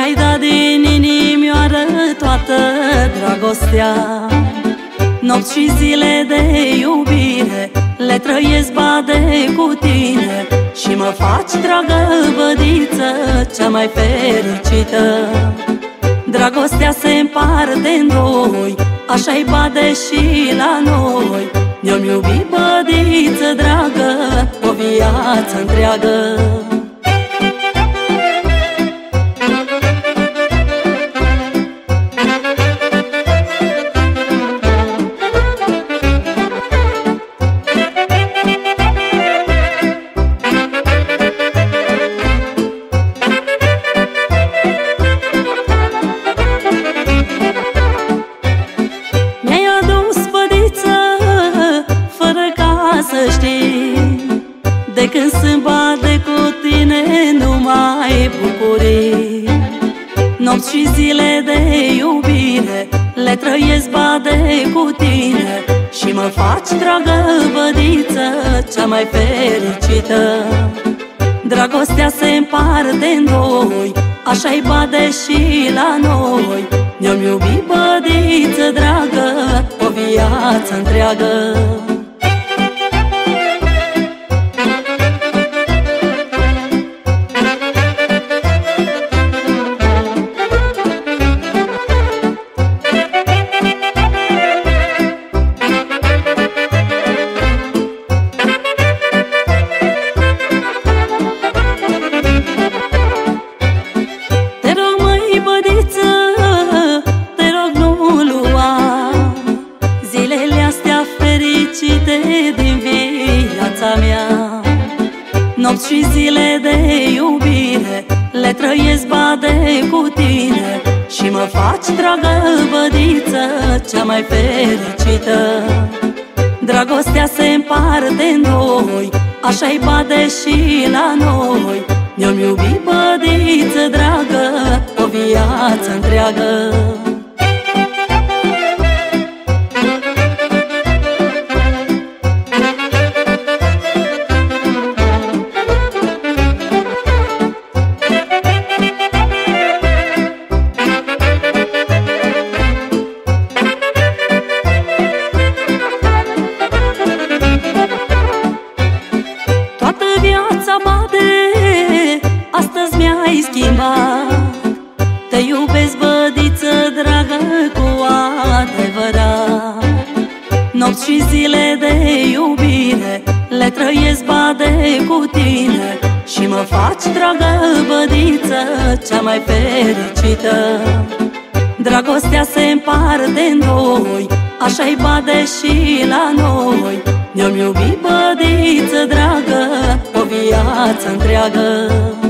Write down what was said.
Mi-ai dat din inimioară toată dragostea. Nopți și zile de iubire le trăiesc bade cu tine și mă faci, dragă bădiță, cea mai fericită. Dragostea se împarte în doi, așa-i bade și la noi. Ne-am iubit, bădiță dragă, o viață întreagă. Să știi, de când sunt bade cu tine nu mai bucurii. Nopți și zile de iubire le trăiesc bade cu tine și mă faci, dragă bădiță, cea mai fericită. Dragostea se împarte în doi, așa-i bade și la noi. Ne-am iubit, bădiță dragă, o viață întreagă. Din viața mea, nopți și zile de iubire le trăiesc bade cu tine și mă faci, dragă bădiță, cea mai fericită. Dragostea se împarte în doi, așa-i bade și la noi. Ne-am iubit, bădiță dragă, o viață întreagă. Viața bade, astăzi mi-ai schimbat. Te iubesc, bădiță dragă, cu adevărat. Nopți și zile de iubire le trăiesc bade cu tine și mă faci, dragă bădiță, cea mai fericită. Dragostea se împarte în doi, așa-i bade și la noi. Ne-am iubit, bădiță dragă, o viață întreagă.